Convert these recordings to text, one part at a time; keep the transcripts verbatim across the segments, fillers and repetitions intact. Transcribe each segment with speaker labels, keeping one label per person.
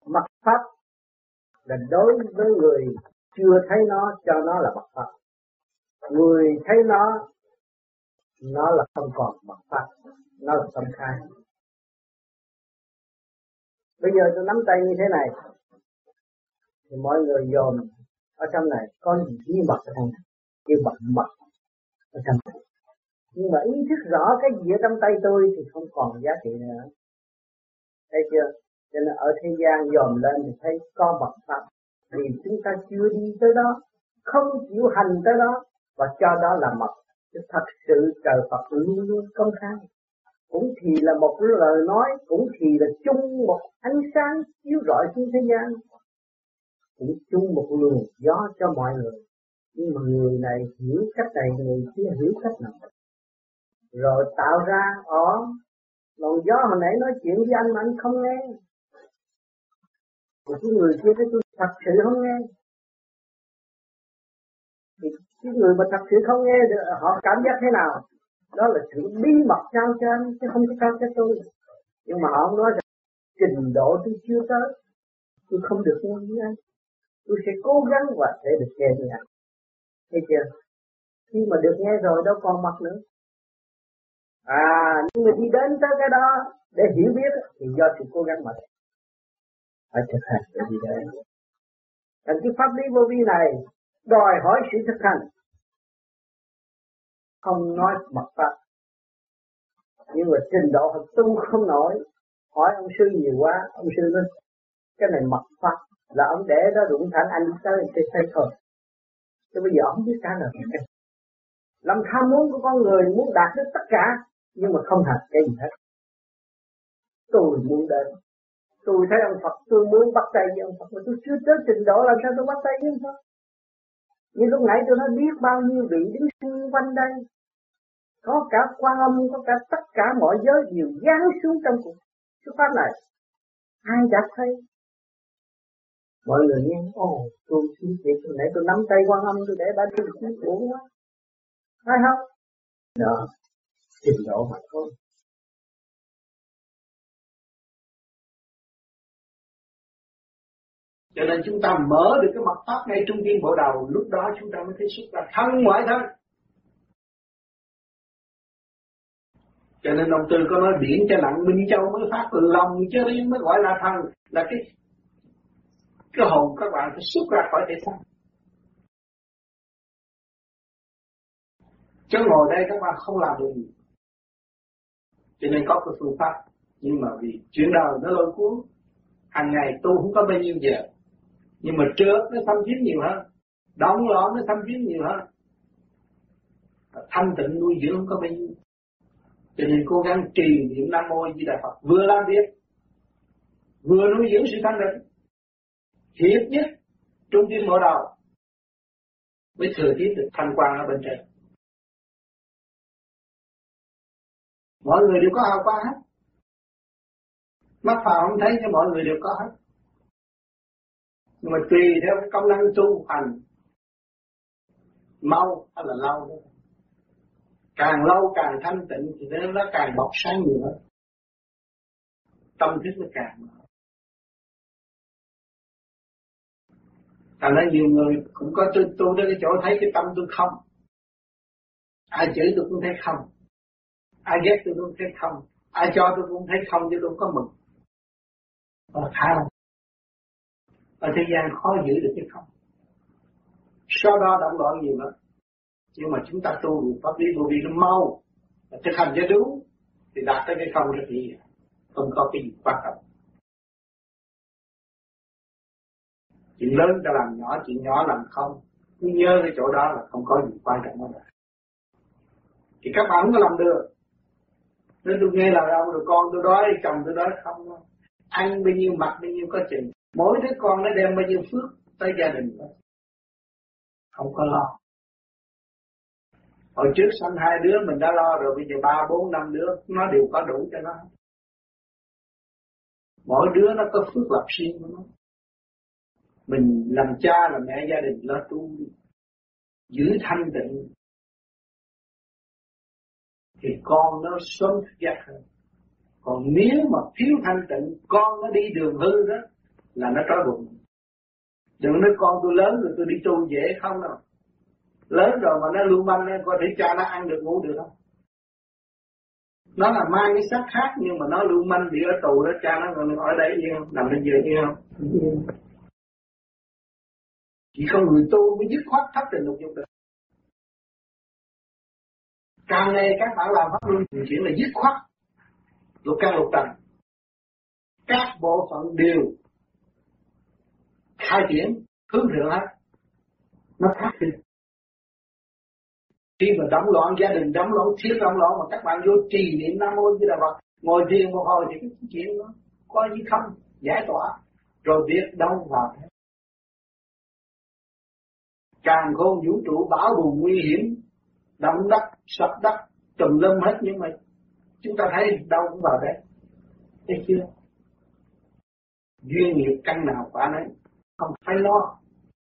Speaker 1: Mật pháp là đối với người chưa thấy nó cho nó là mật pháp. Người thấy nó, nó là không còn mật pháp, nó là tâm khai. Bây giờ tôi nắm tay như thế này, thì mọi người dồn ở trong này có gì bí mật ở trong này, kêu bằng mật ở trong này. Nhưng mà ý thức rõ cái gì ở trong tay tôi thì không còn giá trị nữa. Thấy chưa? Cho nên ở thế gian dòm lên thì thấy có mật pháp, vì chúng ta chưa đi tới đó, không chịu hành tới đó, và cho đó là mật. Chứ thật sự trời Phật luôn luôn công khai. Cũng thì là một lời nói, cũng thì là chung một ánh sáng chiếu rọi trên thế gian, cũng chung một luồng gió cho mọi người. Nhưng mà người này hiểu cách này, người kia hiểu cách nào, rồi tạo ra ở luồng gió hồi nãy nói chuyện với anh mà anh không nghe, thì cái người kia thấy tôi thật sự không nghe, thì cái người mà thật sự không nghe họ cảm giác thế nào? Đó là sự bí mật trao cho anh chứ không có trao cho tôi. Nhưng mà họ không nói rằng trình độ tôi chưa tới, tôi không được nghe với anh, tôi sẽ cố gắng và sẽ được nghe với anh. Thấy chưa? Khi mà được nghe rồi đâu còn mật nữa. À, nhưng mà đi đến tới cái đó để hiểu biết thì do sự cố gắng mà phải thực hành để đi đến. Thành cái pháp lý vô vi này đòi hỏi sự thực hành, không nói mật pháp. Nhưng mà trình độ học tu không nổi, hỏi ông sư nhiều quá, ông sư nói cái này mật pháp, là ông để đó đụng thẳng anh tới thì thấy thôi. Chứ bây giờ ông biết trả lời cái lòng tham muốn của con người muốn đạt được tất cả, nhưng mà không hành cái gì hết. Tôi muốn đến, tôi thấy ông Phật, tôi muốn bắt tay với ông Phật, mà tôi chưa tới trình độ làm sao tôi bắt tay với ông Phật. Như lúc nãy tôi nói biết bao nhiêu vị đứng xung quanh đây, có cả Quan Âm, có cả tất cả mọi giới đều giáng xuống trong cuộc xuất pháp này. Ai đã thấy? Mọi người nghe, ồ, tôi xin việc, hồi nãy tôi nắm tay Quan Âm, tôi để bà đi được uổng quá. Phải không? Đó, trình độ mà thôi.
Speaker 2: Cho nên chúng ta mở được cái mật pháp ngay trung tim bộ đầu, lúc đó chúng ta mới thấy xuất ra thân ngoại thân. Cho nên ông Tư có nói điển cho nặng Minh Châu mới phát từ lòng chứ riêng mới gọi là thân, là cái cái hồn các bạn phải xuất ra khỏi thể xác. Chứ ngồi đây các bạn không làm được gì. Cho nên có cái phương pháp, nhưng mà vì chuyện đời nó lôi cuốn, hàng ngày tu không có bao nhiêu giờ, nhưng mà trước nó thâm thiế nhiều hơn, đóng lõm nó thâm thiế nhiều hơn, thanh tịnh nuôi dưỡng không có bao nhiêu. Cho nên cố gắng trì niệm Nam Mô Di Đà Phật, vừa làm việc vừa nuôi dưỡng sự thanh tịnh, hiệp nhất trung tim bộ đầu mới thừa tiếp được thanh quang ở bên trên. Mọi người đều có hào quang hết, mắt phàm không thấy nhưng mọi người đều có hết. Nhưng mà tùy theo cái công năng tu hành mau hay là lâu đó. Càng lâu càng thanh tịnh thì nó càng bộc sáng nhiều hơn, tâm thức nó càng mở. Thành ra nhiều người cũng có tu tu đến cái chỗ thấy cái tâm tôi không, ai chửi tôi cũng thấy không, ai ghét tôi cũng thấy không, ai cho tôi cũng thấy không, chứ tôi không có mừng. Và tha lắm. Ở thế gian khó giữ được cái không. Sau đó động loạn nhiều lắm. Nhưng mà chúng ta tu được pháp lý vô vi nó mau, thực hành cho đúng thì đạt tới cái không rất dễ, không có cái gì quan trọng. Chuyện lớn ta làm nhỏ, chuyện nhỏ làm không, cứ nhớ cái chỗ đó là không có gì quan trọng nữa. Thì các bạn không có làm được. Nên tôi nghe lời ông rồi con tôi đói, chồng tôi đói không. Ăn bao nhiêu mặc bao nhiêu có chừng. Mỗi đứa con nó đem bao nhiêu phước tới gia đình đó. Không có lo. Hồi trước sanh hai đứa mình đã lo rồi, bây giờ ba, bốn, năm đứa nó đều có đủ cho nó. Mỗi đứa nó có phước lập riêng của nó. Mình làm cha làm mẹ gia đình lo tu, giữ thanh tịnh thì con nó sống thức giác hơn. Còn nếu mà thiếu thanh tịnh, con nó đi đường hư đó, là nó trói buộc. Đừng nói con tôi lớn rồi tôi đi tu dễ không đâu. Lớn rồi mà nó lưu manh, có thể cho nó ăn được ngủ được không? Nó là mang cái xác khác nhưng mà nó lưu manh bị ở tù đó, cha nó còn ở đây yên không? Nằm trên giường yên không? Chỉ có người tu mới dứt khoát thấp tình lục dục được. Càng ngày các bạn làm pháp luân thường chuyển là dứt khoát lục căn lục trần, các bộ phận đều khai triển hướng thượng hết, nó khác đi. Khi mà đóng loạn gia đình, đóng loạn thiết đóng loạn mà các bạn vô trì niệm Nam Mô Di Đà Phật, ngồi thiền một hồi thì cái chuyện nó có gì không giải tỏa, rồi biết đâu vào thế. Càng khôn vũ trụ bão bùng nguy hiểm, động đất, sập đất, tùm lum hết, nhưng mà chúng ta thấy đâu cũng vào đấy. Thấy chưa? Duyên nghiệp căn nào quả nấy, không phải lo.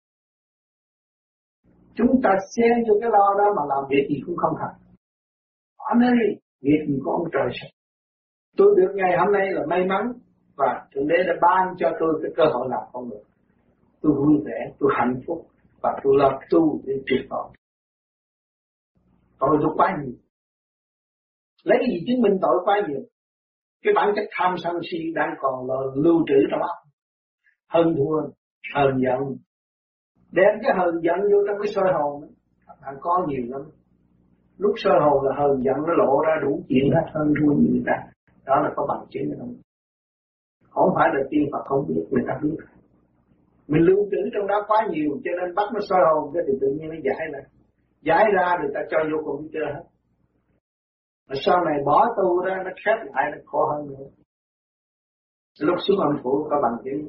Speaker 2: Chúng ta xen vô cái lo đó mà làm việc gì cũng không thành. Anh ơi, việc gì có ông trời sao? Tôi được ngày hôm nay là may mắn và Thượng Đế đã ban cho tôi cái cơ hội làm con người. Tôi vui vẻ, tôi hạnh phúc và tôi lo tu để triệt tội. Tội tôi quá nhiều. Lấy cái gì chứng minh tội quá nhiều? Cái bản chất tham sân si đang còn là lưu trữ trong óc. Hơn thua, hờn giận. Đem cái hờn giận vô trong cái soi hồn, bạn có nhiều lắm. Lúc soi hồn là hờn giận nó lộ ra đủ chuyện hết, hơn thua như người ta. Đó là có bằng chứng không? Không phải là tiên Phật không biết, người ta biết. Mình lưu trữ trong đó quá nhiều cho nên bắt nó soi hồn cái thì tự nhiên nó giải ra. Giải ra người ta cho vô computer hết. Mà sau này bỏ tu ra nó khép lại nó khổ hơn nữa. Lúc xuống âm phủ có bằng chứng.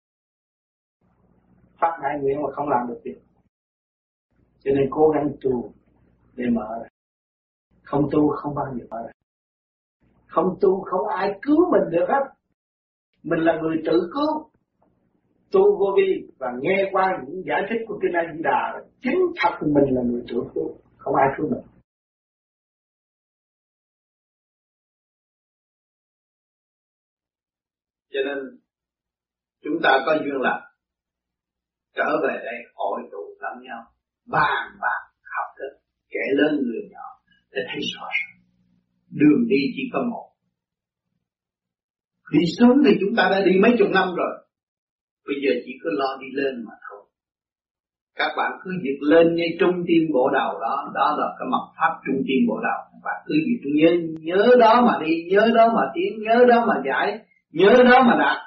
Speaker 2: Phát đại nguyện mà không làm được việc. Cho nên cố gắng tu để mở ra. Không tu không bao giờ mở ra. Không tu không ai cứu mình được hết. Mình là người tự cứu. Tu vô vi và nghe qua những giải thích của Kinh A Di Đà, chính thật mình là người tự cứu, không ai cứu mình.
Speaker 3: Cho nên chúng ta có duyên lành trở về đây hội tụ lẫn nhau, bàn bạc học thức, kẻ lớn người nhỏ để thấy rõ ràng đường đi chỉ có một. Đi xuống thì chúng ta đã đi mấy chục năm rồi, bây giờ chỉ có lo đi lên mà thôi. Các bạn cứ việc lên ngay trung tim bộ đầu đó, đó là cái mật pháp trung tim bộ đầu. Các bạn cứ việc nhớ, nhớ đó mà đi, nhớ đó mà tiến, nhớ đó mà giải, nhớ đó mà đạt.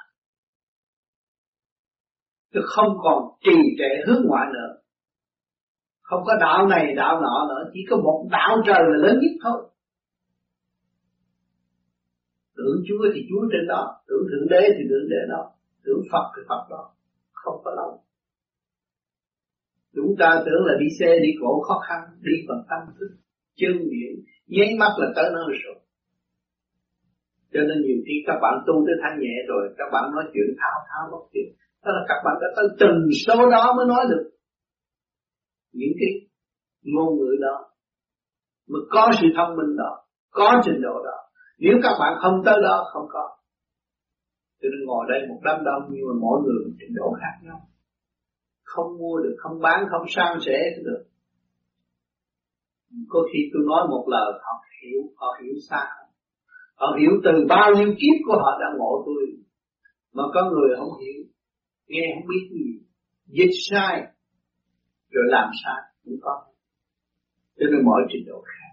Speaker 3: Chứ không còn trì trệ hướng ngoại nữa. Không có đạo này đạo nọ nữa, chỉ có một đạo trời là lớn nhất thôi. Tưởng Chúa thì Chúa trên đó, tưởng Thượng Đế thì Thượng Đế đó, tưởng Phật thì Phật đó. Không có lâu. Chúng ta tưởng là đi xe đi cổ khó khăn, đi bằng tâm thức, chân miệng, nháy mắt là tới nơi rồi. Cho nên nhiều khi các bạn tu tới thanh nhẹ rồi, các bạn nói chuyện thao thao bất tuyệt. Đó là các bạn đã tới từng số đó mới nói được những cái ngôn ngữ đó, mới có sự thông minh đó, có trình độ đó. Nếu các bạn không tới đó, không có. Cho nên ngồi đây một đám đông nhưng mà mỗi người một trình độ khác nhau. Không mua được, không bán, không san sẻ được. Có khi tôi nói một lời họ hiểu, họ hiểu xa. Họ hiểu từ bao nhiêu kiếp của họ đã ngộ tôi. Mà có người không hiểu, nghe không biết gì, dịch sai, rồi làm sai, cũng có. Cho nên mỗi trình độ khác.